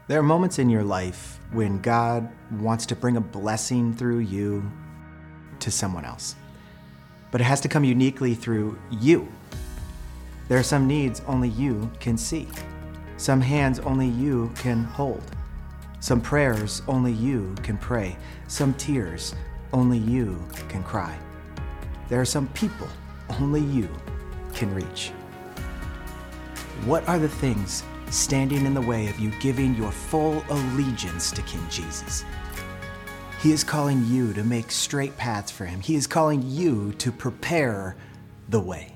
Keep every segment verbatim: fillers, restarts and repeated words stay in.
There are moments in your life when God wants to bring a blessing through you to someone else. But it has to come uniquely through you. There are some needs only you can see. Some hands only you can hold. Some prayers only you can pray. Some tears only you can cry. There are some people only you can reach. What are the things standing in the way of you giving your full allegiance to King Jesus? He is calling you to make straight paths for him. He is calling you to prepare the way.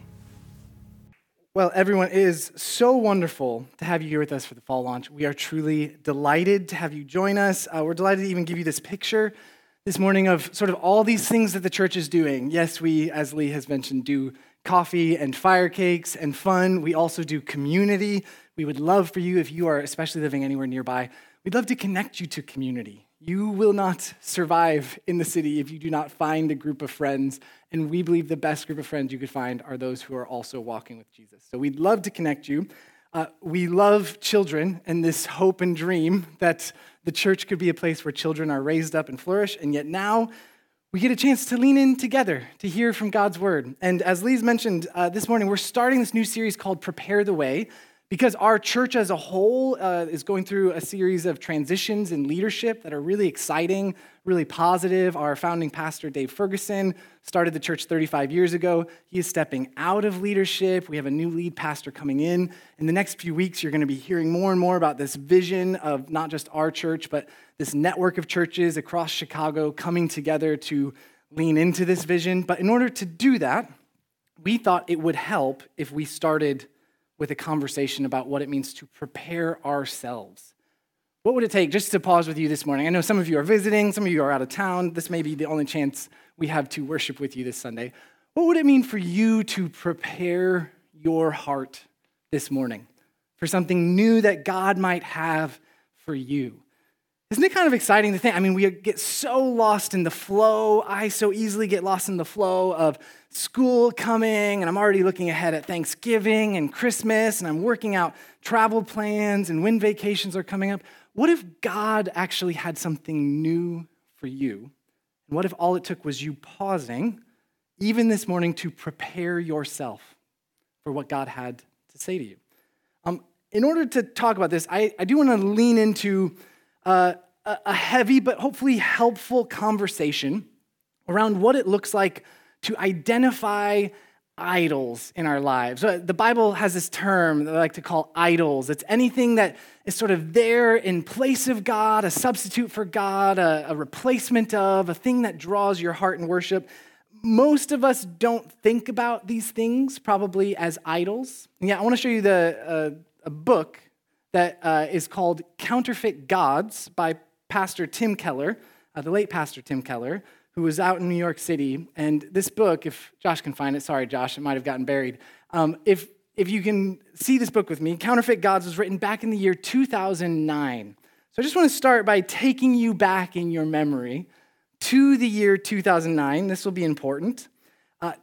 Well, everyone, it is so wonderful to have you here with us for the fall launch. We are truly delighted to have you join us. Uh, we're delighted to even give you this picture this morning of sort of all these things that the church is doing. Yes, we, as Lee has mentioned, do coffee and fire cakes and fun. We also do community. We would love for you, if you are especially living anywhere nearby, we'd love to connect you to community. You will not survive in the city if you do not find a group of friends, and we believe the best group of friends you could find are those who are also walking with Jesus. So we'd love to connect you. Uh, we love children and this hope and dream that the church could be a place where children are raised up and flourish, and yet now we get a chance to lean in together to hear from God's word. And as Lee's mentioned uh, this morning, we're starting this new series called Prepare the Way, because our church as a whole uh, is going through a series of transitions in leadership that are really exciting, really positive. Our founding pastor, Dave Ferguson, started the church thirty-five years ago. He is stepping out of leadership. We have a new lead pastor coming in. In the next few weeks, you're going to be hearing more and more about this vision of not just our church, but this network of churches across Chicago coming together to lean into this vision. But in order to do that, we thought it would help if we started with a conversation about what it means to prepare ourselves. What would it take, just to pause with you this morning? I know some of you are visiting, some of you are out of town. This may be the only chance we have to worship with you this Sunday. What would it mean for you to prepare your heart this morning for something new that God might have for you? Isn't it kind of exciting to think? I mean, we get so lost in the flow. I so easily get lost in the flow of school coming, and I'm already looking ahead at Thanksgiving and Christmas, and I'm working out travel plans and when vacations are coming up. What if God actually had something new for you? And what if all it took was you pausing, even this morning, to prepare yourself for what God had to say to you? Um, in order to talk about this, I, I do want to lean into Uh, a heavy but hopefully helpful conversation around what it looks like to identify idols in our lives. The Bible has this term that I like to call idols. It's anything that is sort of there in place of God, a substitute for God, a, a replacement of, a thing that draws your heart in worship. Most of us don't think about these things probably as idols. And yeah, I want to show you the uh, a book that uh, is called Counterfeit Gods by Pastor Tim Keller, uh, the late Pastor Tim Keller, who was out in New York City. And this book, if Josh can find it, sorry, Josh, it might have gotten buried. Um, if, if you can see this book with me, Counterfeit Gods was written back in the year two thousand nine. So I just want to start by taking you back in your memory to the year two thousand nine. This will be important. Uh,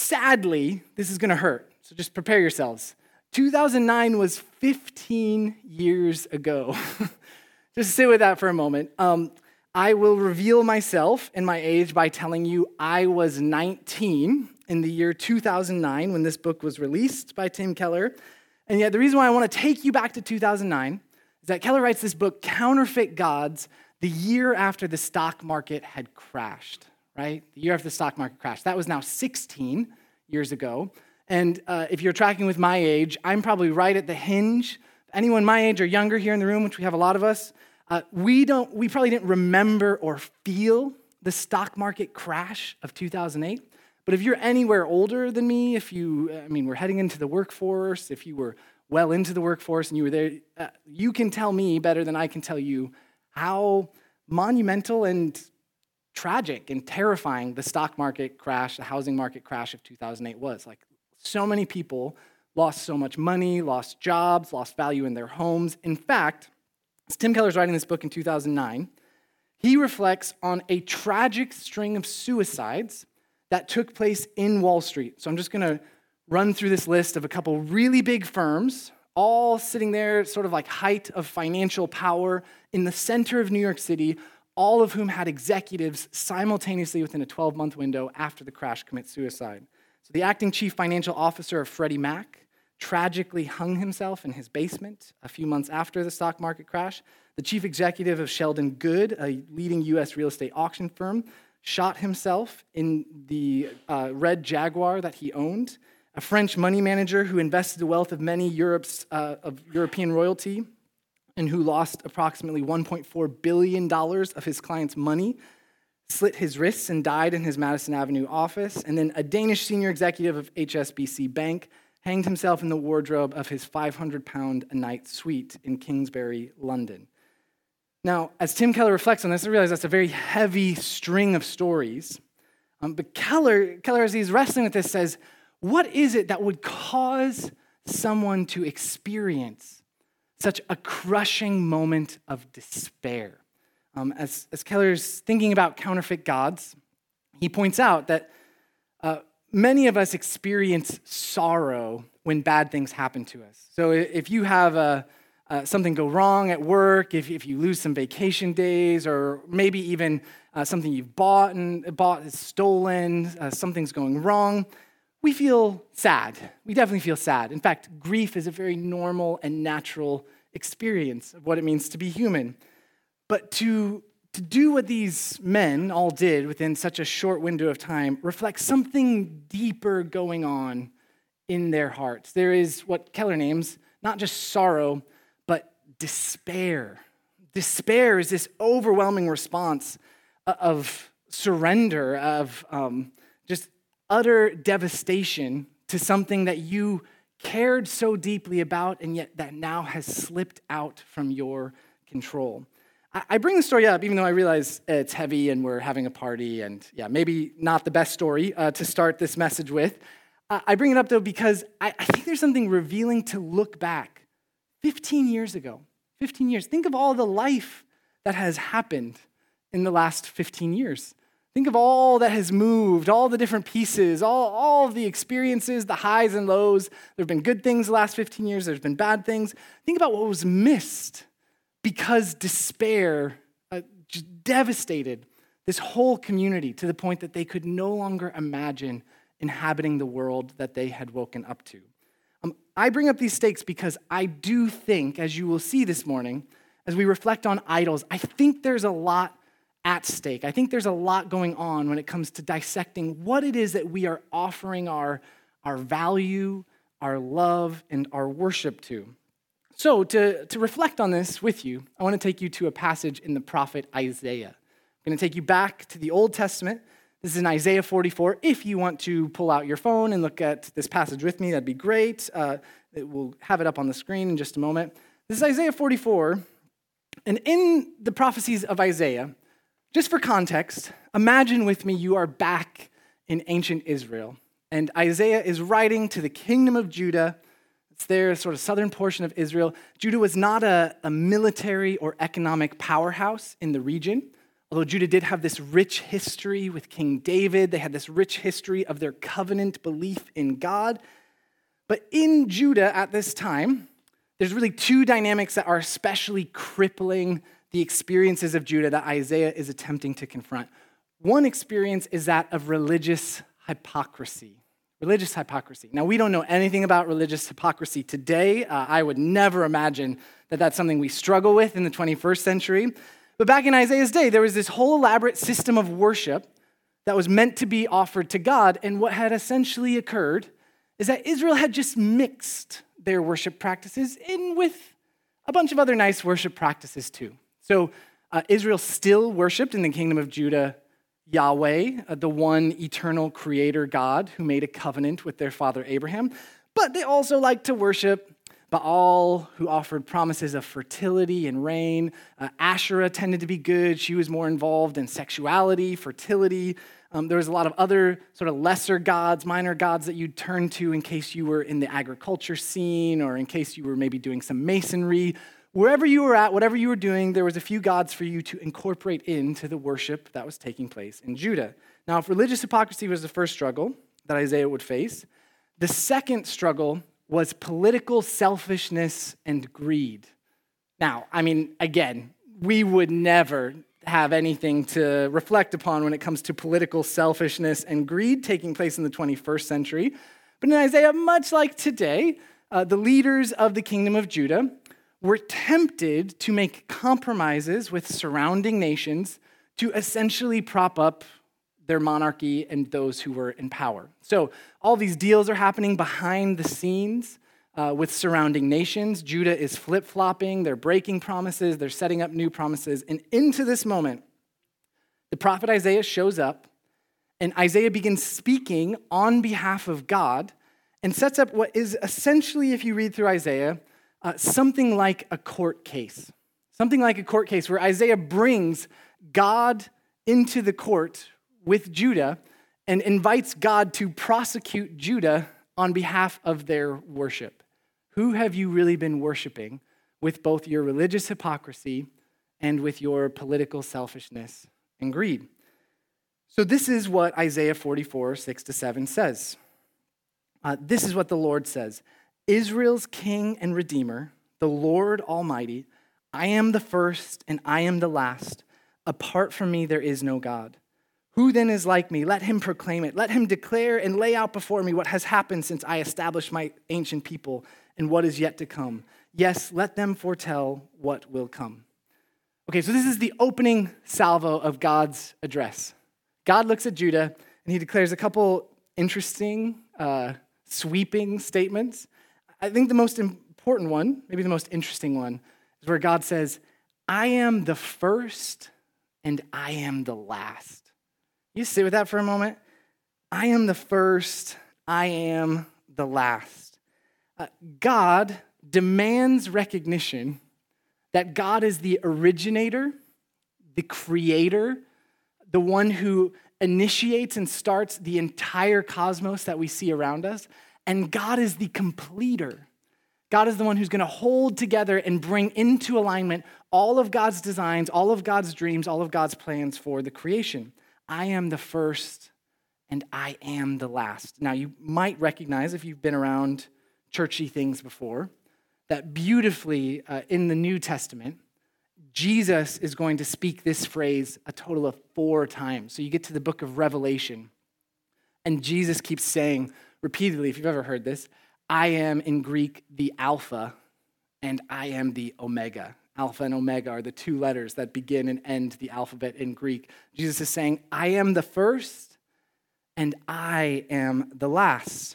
sadly, this is going to hurt, so just prepare yourselves. two thousand nine was fifteen years ago. Just sit with that for a moment. Um, I will reveal myself and my age by telling you I was nineteen in the year two thousand nine when this book was released by Tim Keller. And yet the reason why I want to take you back to two thousand nine is that Keller writes this book, Counterfeit Gods, the year after the stock market had crashed, right? The year after the stock market crashed. That was now sixteen years ago. And uh, if you're tracking with my age, I'm probably right at the hinge. Anyone my age or younger here in the room, which we have a lot of us, uh, we don't. We probably didn't remember or feel the stock market crash of two thousand eight. But if you're anywhere older than me, if you, I mean, we're heading into the workforce, if you were well into the workforce and you were there, uh, you can tell me better than I can tell you how monumental and tragic and terrifying the stock market crash, the housing market crash of two thousand eight was. Like, so many people lost so much money, lost jobs, lost value in their homes. In fact, as Tim Keller's writing this book in two thousand nine, he reflects on a tragic string of suicides that took place in Wall Street. So I'm just going to run through this list of a couple really big firms, all sitting there, sort of like height of financial power in the center of New York City, all of whom had executives simultaneously within a twelve-month window after the crash commit suicide. So the acting chief financial officer of Freddie Mac tragically hung himself in his basement a few months after the stock market crash. The chief executive of Sheldon Good, a leading U S real estate auction firm, shot himself in the uh, red Jaguar that he owned. A French money manager who invested the wealth of many Europe's, uh, of European royalty and who lost approximately one point four billion dollars of his client's money, slit his wrists and died in his Madison Avenue office. And then a Danish senior executive of H S B C Bank hanged himself in the wardrobe of his five hundred pound a night suite in Kingsbury, London. Now, as Tim Keller reflects on this, I realize that's a very heavy string of stories. Um, but Keller, Keller, as he's wrestling with this, says, what is it that would cause someone to experience such a crushing moment of despair? Um, as, as Keller's thinking about counterfeit gods, he points out that uh, many of us experience sorrow when bad things happen to us. So if you have a, uh, something go wrong at work, if, if you lose some vacation days, or maybe even uh, something you've bought and bought is stolen, uh, something's going wrong, we feel sad. We definitely feel sad. In fact, grief is a very normal and natural experience of what it means to be human. But to, to do what these men all did within such a short window of time reflects something deeper going on in their hearts. There is what Keller names not just sorrow, but despair. Despair is this overwhelming response of surrender, of um, just utter devastation to something that you cared so deeply about and yet that now has slipped out from your control. I bring the story up even though I realize it's heavy and we're having a party and yeah, maybe not the best story uh, to start this message with. Uh, I bring it up though because I, I think there's something revealing to look back fifteen years ago. fifteen years. Think of all the life that has happened in the last fifteen years. Think of all that has moved, all the different pieces, all, all of the experiences, the highs and lows. There have been good things the last fifteen years. There's been bad things. Think about what was missed because despair uh, just devastated this whole community to the point that they could no longer imagine inhabiting the world that they had woken up to. Um, I bring up these stakes because I do think, as you will see this morning, as we reflect on idols, I think there's a lot at stake. I think there's a lot going on when it comes to dissecting what it is that we are offering our, our value, our love, and our worship to. So to, to reflect on this with you, I want to take you to a passage in the prophet Isaiah. I'm going to take you back to the Old Testament. This is in Isaiah forty-four. If you want to pull out your phone and look at this passage with me, that'd be great. Uh, we'll have it up on the screen in just a moment. This is Isaiah forty-four. And in the prophecies of Isaiah, just for context, imagine with me you are back in ancient Israel. And Isaiah is writing to the kingdom of Judah. It's their sort of southern portion of Israel. Judah was not a, a military or economic powerhouse in the region. Although Judah did have this rich history with King David, they had this rich history of their covenant belief in God. But in Judah at this time, there's really two dynamics that are especially crippling the experiences of Judah that Isaiah is attempting to confront. One experience is that of religious hypocrisy. Religious hypocrisy. Now, we don't know anything about religious hypocrisy today. Uh, I would never imagine that that's something we struggle with in the twenty-first century. But back in Isaiah's day, there was this whole elaborate system of worship that was meant to be offered to God. And what had essentially occurred is that Israel had just mixed their worship practices in with a bunch of other nice worship practices too. So uh, Israel still worshiped in the kingdom of Judah Yahweh, uh, the one eternal creator God who made a covenant with their father Abraham. But they also liked to worship Baal, who offered promises of fertility and rain. Uh, Asherah tended to be good. She was more involved in sexuality, fertility. Um, there was a lot of other sort of lesser gods, minor gods that you'd turn to in case you were in the agriculture scene or in case you were maybe doing some masonry. Wherever you were at, whatever you were doing, there was a few gods for you to incorporate into the worship that was taking place in Judah. Now, if religious hypocrisy was the first struggle that Isaiah would face, the second struggle was political selfishness and greed. Now, I mean, again, we would never have anything to reflect upon when it comes to political selfishness and greed taking place in the twenty-first century. But in Isaiah, much like today, uh, the leaders of the kingdom of Judah were tempted to make compromises with surrounding nations to essentially prop up their monarchy and those who were in power. So all these deals are happening behind the scenes uh, with surrounding nations. Judah is flip-flopping, they're breaking promises, they're setting up new promises. And into this moment, the prophet Isaiah shows up, and Isaiah begins speaking on behalf of God and sets up what is essentially, if you read through Isaiah, uh, something like a court case. Something like a court case where Isaiah brings God into the court with Judah and invites God to prosecute Judah on behalf of their worship. Who have you really been worshiping with both your religious hypocrisy and with your political selfishness and greed? So this is what Isaiah forty-four, six to seven says. Uh, this is what the Lord says. Israel's King and Redeemer, the Lord Almighty, I am the first and I am the last. Apart from me, there is no God. Who then is like me? Let him proclaim it. Let him declare and lay out before me what has happened since I established my ancient people and what is yet to come. Yes, let them foretell what will come. Okay, so this is the opening salvo of God's address. God looks at Judah and he declares a couple interesting, uh, sweeping statements. I think the most important one, maybe the most interesting one, is where God says, I am the first and I am the last. You sit with that for a moment. I am the first, I am the last. Uh, God demands recognition that God is the originator, the creator, the one who initiates and starts the entire cosmos that we see around us, and God is the completer. God is the one who's going to hold together and bring into alignment all of God's designs, all of God's dreams, all of God's plans for the creation. I am the first and I am the last. Now, you might recognize, if you've been around churchy things before, that beautifully uh, in the New Testament, Jesus is going to speak this phrase a total of four times. So you get to the book of Revelation, and Jesus keeps saying repeatedly, if you've ever heard this, I am in Greek the Alpha, and I am the Omega. Alpha and Omega are the two letters that begin and end the alphabet in Greek. Jesus is saying, I am the first, and I am the last.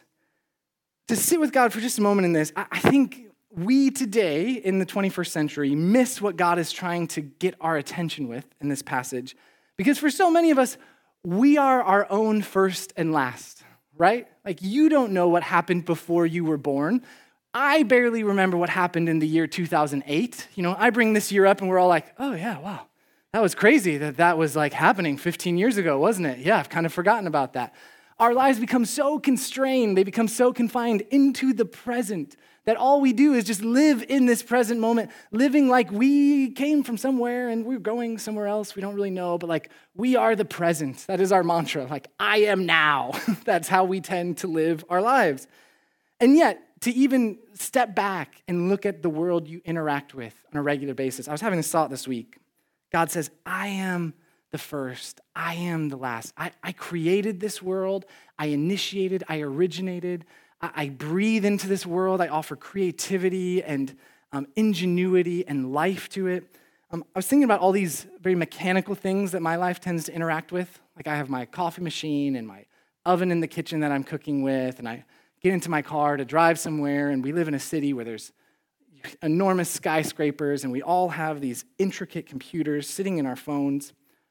To sit with God for just a moment in this, I think we today in the twenty-first century miss what God is trying to get our attention with in this passage, because for so many of us, we are our own first and last, right? Like, you don't know what happened before you were born. I barely remember what happened in the year two thousand eight. You know, I bring this year up and we're all like, oh yeah, wow, that was crazy that that was like happening fifteen years ago, wasn't it? Yeah, I've kind of forgotten about that. Our lives become so constrained, they become so confined into the present that all we do is just live in this present moment, living like we came from somewhere and we're going somewhere else. We don't really know, but like, we are the present. That is our mantra. Like, I am now. That's how we tend to live our lives. And yet, to even step back and look at the world you interact with on a regular basis. I was having this thought this week. God says, I am the first. I am the last. I, I created this world. I initiated. I originated. I, I breathe into this world. I offer creativity and um, ingenuity and life to it. Um, I was thinking about all these very mechanical things that my life tends to interact with. Like, I have my coffee machine and my oven in the kitchen that I'm cooking with, and I get into my car to drive somewhere, and we live in a city where there's enormous skyscrapers, and we all have these intricate computers sitting in our phones.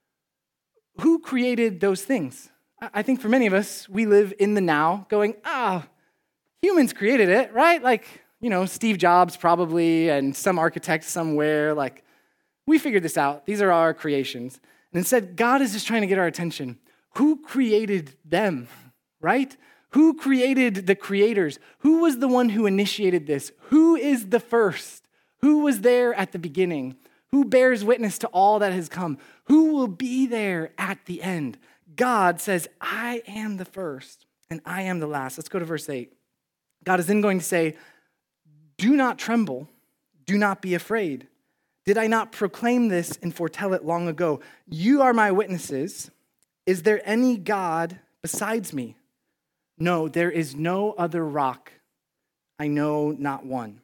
Who created those things? I think for many of us, we live in the now going, ah, humans created it, right? Like, you know, Steve Jobs probably, and some architect somewhere, like, we figured this out. These are our creations. And instead, God is just trying to get our attention. Who created them, right? Who created the creators? Who was the one who initiated this? Who is the first? Who was there at the beginning? Who bears witness to all that has come? Who will be there at the end? God says, I am the first and I am the last. Let's go to verse eight. God is then going to say, do not tremble, do not be afraid. Did I not proclaim this and foretell it long ago? You are my witnesses. Is there any God besides me? No, there is no other rock. I know not one.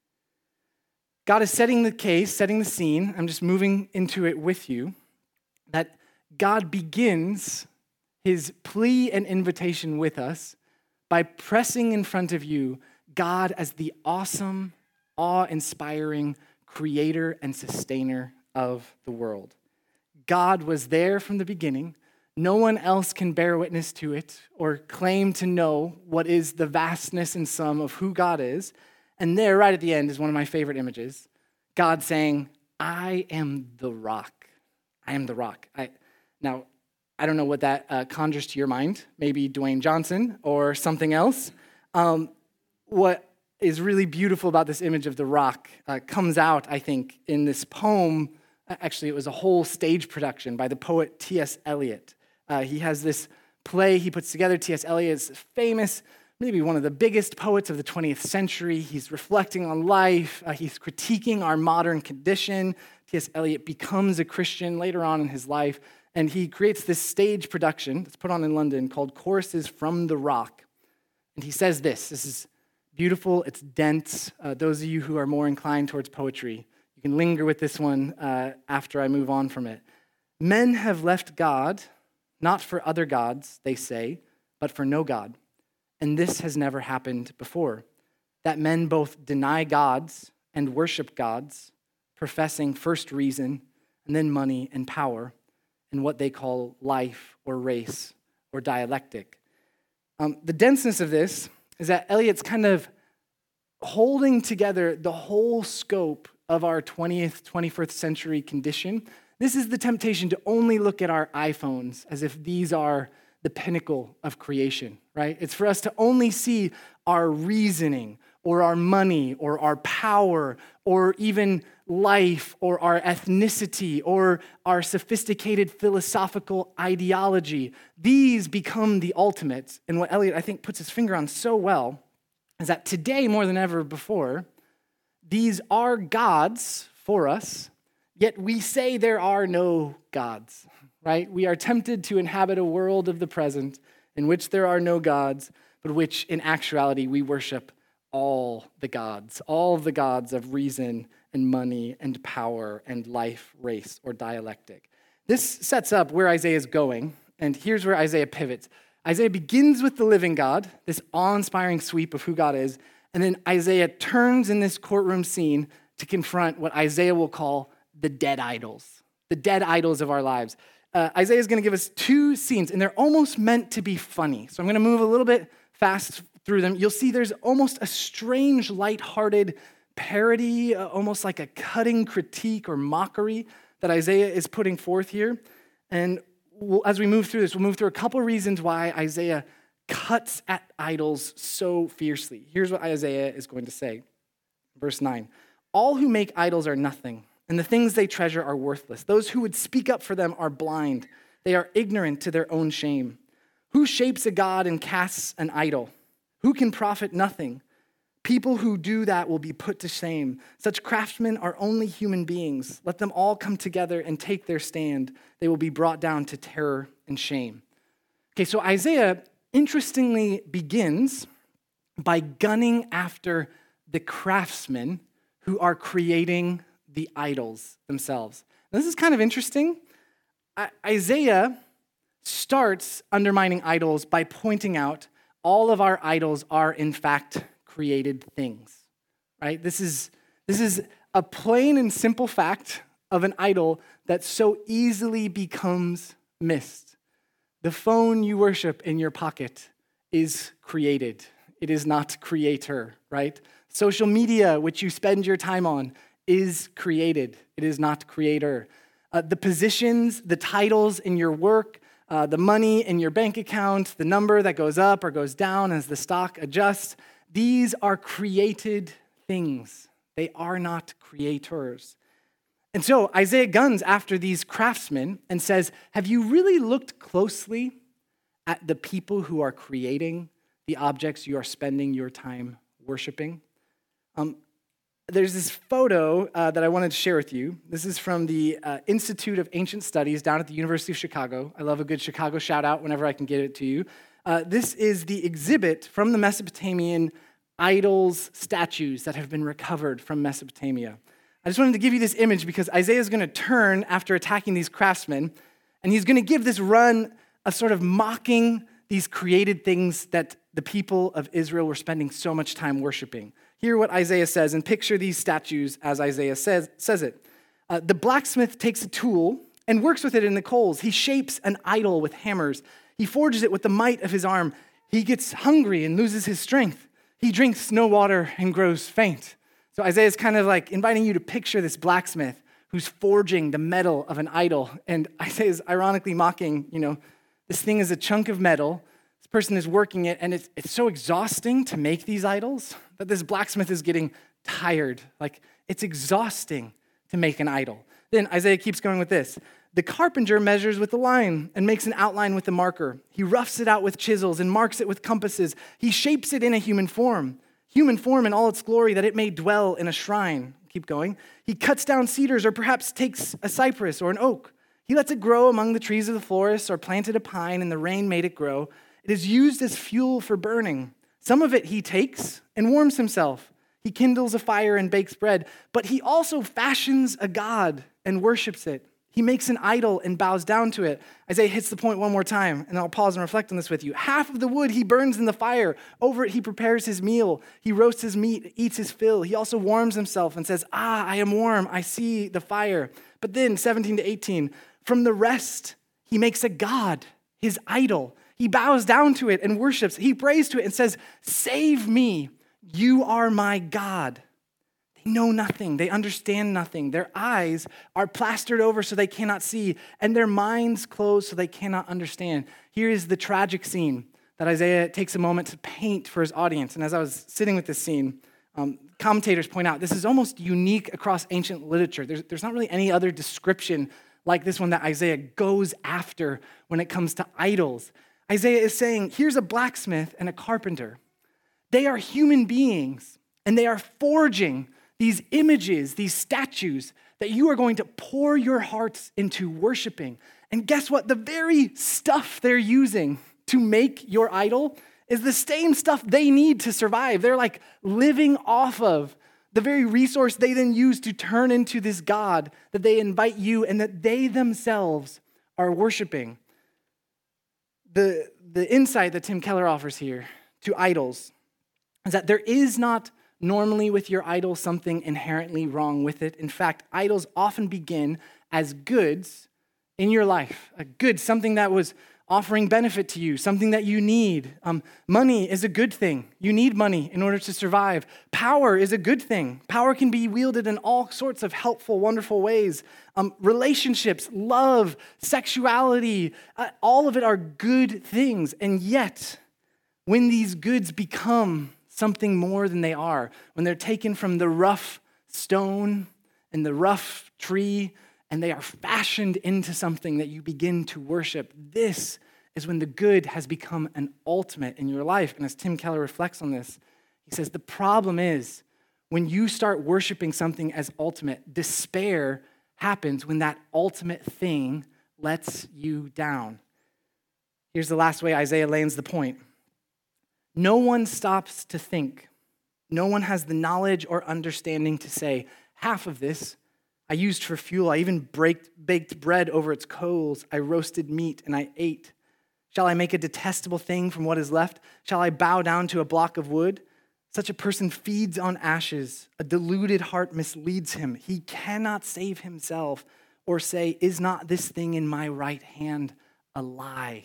God is setting the case, setting the scene. I'm just moving into it with you. That God begins his plea and invitation with us by pressing in front of you God as the awesome, awe-inspiring creator and sustainer of the world. God was there from the beginning. No one else can bear witness to it or claim to know what is the vastness and sum of who God is. And there, right at the end, is one of my favorite images. God saying, I am the rock. I am the rock. I, now, I don't know what that uh, conjures to your mind. Maybe Dwayne Johnson or something else. Um, what is really beautiful about this image of the rock uh, comes out, I think, in this poem. Actually, it was a whole stage production by the poet T S Eliot. Uh, he has this play he puts together. T S Eliot is famous, maybe one of the biggest poets of the twentieth century. He's reflecting on life. Uh, he's critiquing our modern condition. T S Eliot becomes a Christian later on in his life, and he creates this stage production that's put on in London called Choruses from the Rock. And he says this. This is beautiful. It's dense. Uh, those of you who are more inclined towards poetry, you can linger with this one uh, after I move on from it. Men have left God, not for other gods, they say, but for no God. And this has never happened before, that men both deny gods and worship gods, professing first reason and then money and power in what they call life or race or dialectic. Um, the denseness of this is that Eliot's kind of holding together the whole scope of our twentieth, twenty-first century condition. This is the temptation to only look at our iPhones as if these are the pinnacle of creation, right? It's for us to only see our reasoning or our money or our power or even life or our ethnicity or our sophisticated philosophical ideology. These become the ultimate. And what Eliot, I think, puts his finger on so well is that today, more than ever before, these are gods for us, yet we say there are no gods, right? We are tempted to inhabit a world of the present in which there are no gods, but which in actuality we worship all the gods, all the gods of reason and money and power and life, race, or dialectic. This sets up where Isaiah is going, and here's where Isaiah pivots. Isaiah begins with the living God, this awe-inspiring sweep of who God is, and then Isaiah turns in this courtroom scene to confront what Isaiah will call the dead idols, the dead idols of our lives. Uh, Isaiah is going to give us two scenes, and they're almost meant to be funny. So I'm going to move a little bit fast through them. You'll see there's almost a strange, lighthearted parody, uh, almost like a cutting critique or mockery that Isaiah is putting forth here. And we'll, as we move through this, we'll move through a couple reasons why Isaiah cuts at idols so fiercely. Here's what Isaiah is going to say. Verse nine, all who make idols are nothing, and the things they treasure are worthless. Those who would speak up for them are blind. They are ignorant to their own shame. Who shapes a god and casts an idol? Who can profit nothing? People who do that will be put to shame. Such craftsmen are only human beings. Let them all come together and take their stand. They will be brought down to terror and shame. Okay, so Isaiah interestingly begins by gunning after the craftsmen who are creating the idols themselves. Now, this is kind of interesting. I- Isaiah starts undermining idols by pointing out all of our idols are in fact created things, right? This is, this is a plain and simple fact of an idol that so easily becomes missed. The phone you worship in your pocket is created. It is not creator, right? Social media, which you spend your time on, is created. It is not creator. Uh, the positions, the titles in your work, uh, the money in your bank account, the number that goes up or goes down as the stock adjusts, these are created things. They are not creators. And so Isaiah guns after these craftsmen and says, have you really looked closely at the people who are creating the objects you are spending your time worshiping? Um, there's this photo uh, that I wanted to share with you. This is from the uh, Institute of Ancient Studies down at the University of Chicago. I love a good Chicago shout out whenever I can get it to you. Uh, this is the exhibit from the Mesopotamian idols, statues that have been recovered from Mesopotamia. I just wanted to give you this image because Isaiah is going to turn after attacking these craftsmen, and he's going to give this run of sort of mocking these created things that the people of Israel were spending so much time worshiping. Hear what Isaiah says, and picture these statues as Isaiah says, says it. Uh, the blacksmith takes a tool and works with it in the coals. He shapes an idol with hammers. He forges it with the might of his arm. He gets hungry and loses his strength. He drinks no water and grows faint. So Isaiah is kind of like inviting you to picture this blacksmith who's forging the metal of an idol. And Isaiah is ironically mocking, you know, this thing is a chunk of metal. This person is working it, and it's, it's so exhausting to make these idols that this blacksmith is getting tired. Like, it's exhausting to make an idol. Then Isaiah keeps going with this. The carpenter measures with the line and makes an outline with the marker. He roughs it out with chisels and marks it with compasses. He shapes it in a human form, human form in all its glory, that it may dwell in a shrine. Keep going. He cuts down cedars, or perhaps takes a cypress or an oak. He lets it grow among the trees of the forest, or planted a pine, and the rain made it grow. It is used as fuel for burning. Some of it he takes and warms himself. He kindles a fire and bakes bread, but he also fashions a god and worships it. He makes an idol and bows down to it. Isaiah hits the point one more time, and I'll pause and reflect on this with you. Half of the wood he burns in the fire. Over it he prepares his meal. He roasts his meat, eats his fill. He also warms himself and says, ah, I am warm. I see the fire. But then, seventeen to eighteen, from the rest he makes a god, his idol. He bows down to it and worships. He prays to it and says, save me. You are my God. They know nothing. They understand nothing. Their eyes are plastered over so they cannot see, and their minds closed so they cannot understand. Here is the tragic scene that Isaiah takes a moment to paint for his audience. And as I was sitting with this scene, um, commentators point out this is almost unique across ancient literature. There's, there's not really any other description like this one that Isaiah goes after when it comes to idols. Isaiah is saying, here's a blacksmith and a carpenter. They are human beings, and they are forging these images, these statues that you are going to pour your hearts into worshiping. And guess what? The very stuff they're using to make your idol is the same stuff they need to survive. They're like living off of the very resource they then use to turn into this God that they invite you and that they themselves are worshiping. The, the insight that Tim Keller offers here to idols is that there is not normally with your idol something inherently wrong with it. In fact, idols often begin as goods in your life, a good, something that was offering benefit to you, something that you need. Um, money is a good thing. You need money in order to survive. Power is a good thing. Power can be wielded in all sorts of helpful, wonderful ways. Um, relationships, love, sexuality, uh, all of it are good things. And yet, when these goods become something more than they are, when they're taken from the rough stone and the rough tree, and they are fashioned into something that you begin to worship, this is when the good has become an ultimate in your life. And as Tim Keller reflects on this, he says, the problem is when you start worshiping something as ultimate, despair happens when that ultimate thing lets you down. Here's the last way Isaiah lands the point. No one stops to think. No one has the knowledge or understanding to say, half of this I used for fuel. I even baked, baked bread over its coals. I roasted meat and I ate. Shall I make a detestable thing from what is left? Shall I bow down to a block of wood? Such a person feeds on ashes. A deluded heart misleads him. He cannot save himself or say, is not this thing in my right hand a lie?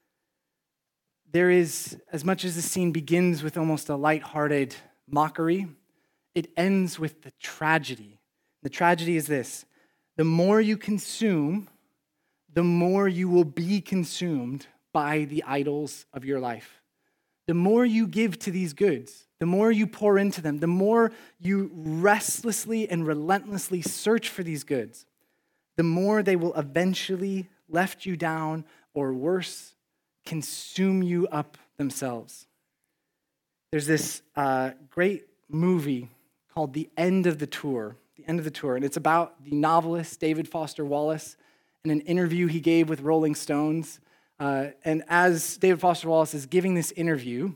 There is, as much as the scene begins with almost a lighthearted mockery, it ends with the tragedy. The tragedy is this: the more you consume, the more you will be consumed by the idols of your life. The more you give to these goods, the more you pour into them, the more you restlessly and relentlessly search for these goods, the more they will eventually let you down, or worse, consume you up themselves. there's this uh, great movie called The End of the Tour, The End of the Tour, and it's about the novelist David Foster Wallace and an interview he gave with Rolling Stones. Uh, and as David Foster Wallace is giving this interview,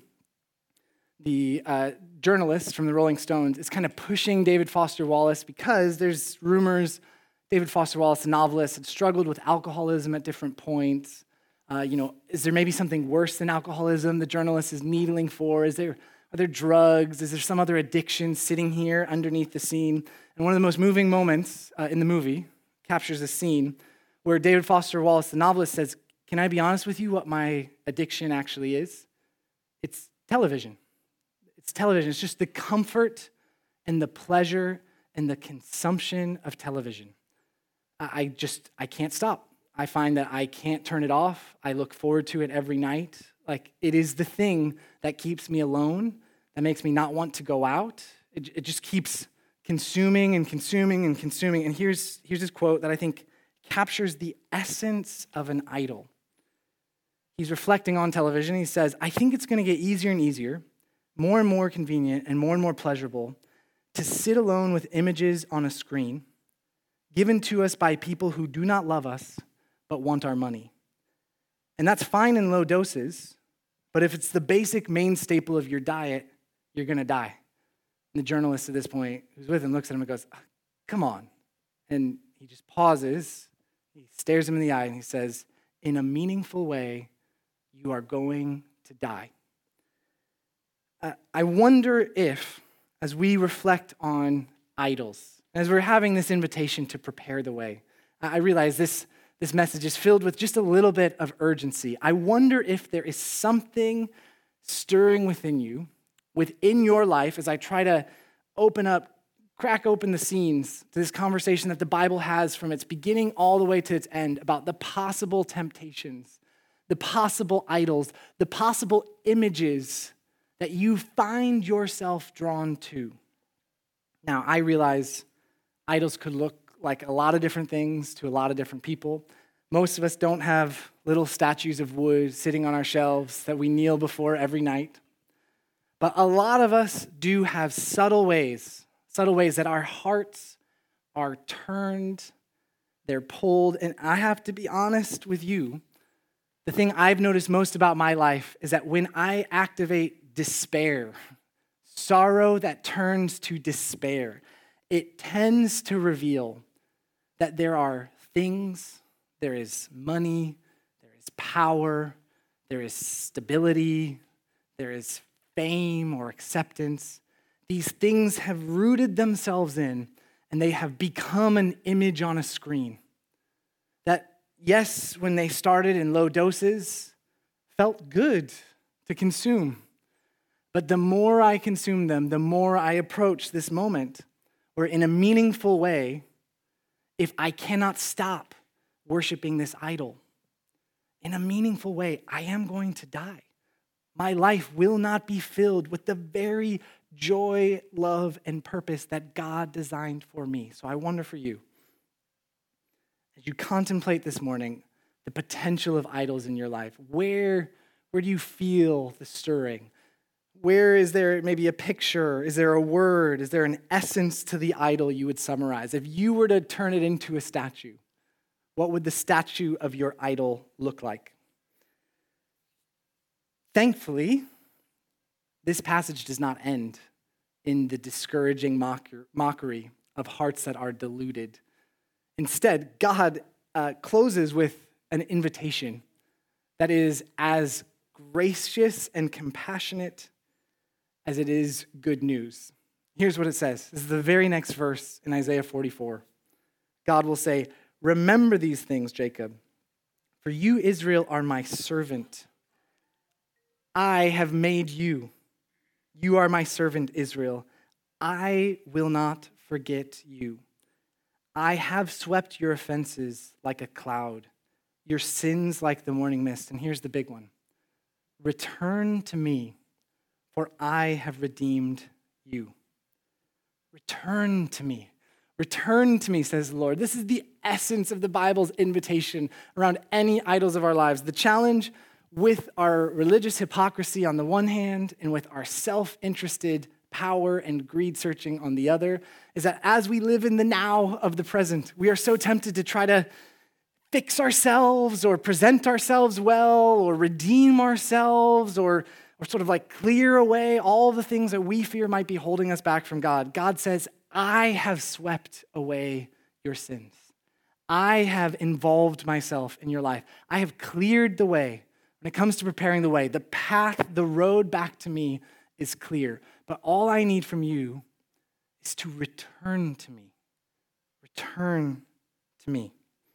the uh, journalist from the Rolling Stones is kind of pushing David Foster Wallace because there's rumors David Foster Wallace, the novelist, had struggled with alcoholism at different points. Uh, you know, is there maybe something worse than alcoholism the journalist is needling for? Is there, are there drugs? Is there some other addiction sitting here underneath the scene? And one of the most moving moments uh, in the movie captures a scene where David Foster Wallace, the novelist, says, "Can I be honest with you what my addiction actually is? It's television. It's television. It's just the comfort and the pleasure and the consumption of television. I, I just, I can't stop. I find that I can't turn it off. I look forward to it every night. Like, it is the thing that keeps me alone, that makes me not want to go out. It, it just keeps consuming and consuming and consuming." And here's, here's this quote that I think captures the essence of an idol. He's reflecting on television. He says, "I think it's going to get easier and easier, more and more convenient, and more and more pleasurable to sit alone with images on a screen given to us by people who do not love us but want our money. And that's fine in low doses, but if it's the basic main staple of your diet, you're going to die." And the journalist at this point, who's with him, looks at him and goes, "Come on." And he just pauses. He stares him in the eye and he says, "In a meaningful way, you are going to die." Uh, I wonder if, as we reflect on idols, as we're having this invitation to prepare the way, I realize this, this message is filled with just a little bit of urgency. I wonder if there is something stirring within you, within your life, as I try to open up, crack open the scenes to this conversation that the Bible has from its beginning all the way to its end about the possible temptations, the possible idols, the possible images that you find yourself drawn to. Now, I realize idols could look like a lot of different things to a lot of different people. Most of us don't have little statues of wood sitting on our shelves that we kneel before every night. But a lot of us do have subtle ways, subtle ways that our hearts are turned, they're pulled. And I have to be honest with you, the thing I've noticed most about my life is that when I activate despair, sorrow that turns to despair, it tends to reveal that there are things, there is money, there is power, there is stability, there is fame or acceptance. These things have rooted themselves in, and they have become an image on a screen that, yes, when they started in low doses, felt good to consume. But the more I consume them, the more I approach this moment where, in a meaningful way, if I cannot stop worshiping this idol, in a meaningful way, I am going to die. My life will not be filled with the very joy, love, and purpose that God designed for me. So I wonder for you, as you contemplate this morning the potential of idols in your life, where, where do you feel the stirring? Where is there maybe a picture? Is there a word? Is there an essence to the idol you would summarize? If you were to turn it into a statue, what would the statue of your idol look like? Thankfully, this passage does not end in the discouraging mockery of hearts that are deluded. Instead, God uh, closes with an invitation that is as gracious and compassionate as it is good news. Here's what it says. This is the very next verse in Isaiah forty-four. God will say, "Remember these things, Jacob, for you, Israel, are my servant. I have made you. You are my servant, Israel. I will not forget you. I have swept your offenses like a cloud, your sins like the morning mist." And here's the big one. "Return to me, for I have redeemed you." Return to me. Return to me, says the Lord. This is the essence of the Bible's invitation around any idols of our lives. The challenge with our religious hypocrisy on the one hand and with our self-interested power and greed searching on the other is that as we live in the now of the present, we are so tempted to try to fix ourselves or present ourselves well or redeem ourselves or, or sort of like clear away all the things that we fear might be holding us back from God. God says, I have swept away your sins. I have involved myself in your life. I have cleared the way. When it comes to preparing the way, the path, the road back to me is clear. But all I need from you is to return to me. Return to me.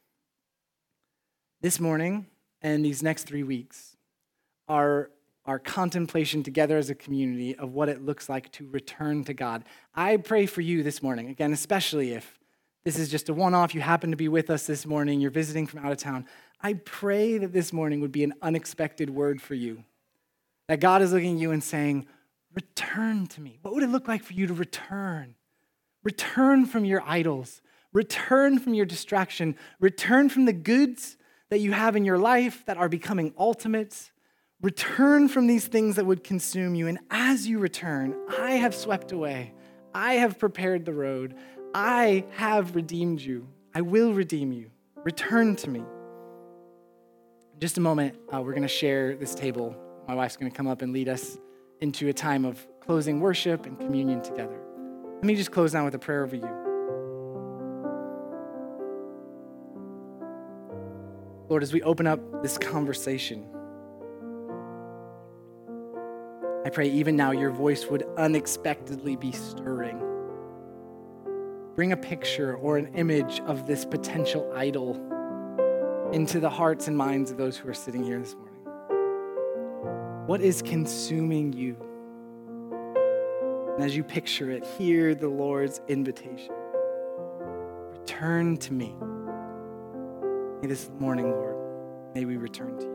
This morning and these next three weeks are our contemplation together as a community of what it looks like to return to God. I pray for you this morning, again, especially if this is just a one-off, you happen to be with us this morning, you're visiting from out of town. I pray that this morning would be an unexpected word for you. That God is looking at you and saying, return to me. What would it look like for you to return? Return from your idols. Return from your distraction. Return from the goods that you have in your life that are becoming ultimates. Return from these things that would consume you. And as you return, I have swept away. I have prepared the road. I have redeemed you. I will redeem you. Return to me. In just a moment, uh, we're going to share this table. My wife's going to come up and lead us into a time of closing worship and communion together. Let me just close now with a prayer over you. Lord, as we open up this conversation, I pray even now your voice would unexpectedly be stirring. Bring a picture or an image of this potential idol into the hearts and minds of those who are sitting here this morning. What is consuming you? And as you picture it, hear the Lord's invitation. Return to me. May this morning, Lord, may we return to you.